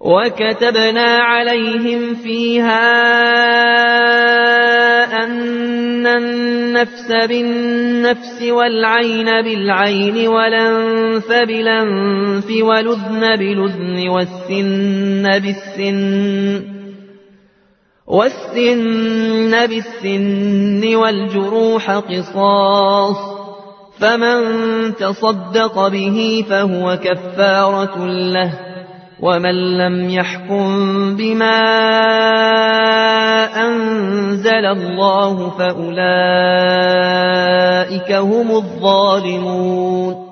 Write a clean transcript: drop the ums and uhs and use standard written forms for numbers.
وكتبنا عليهم فيها أن النفس بالنفس والعين بالعين والأنف بالأنف والأذن بالأذن والسن بالسن والجروح قصاص، فمن تصدق به فهو كفارة له، ومن لم يحكم بما أنزل الله فأولئك هم الظالمون.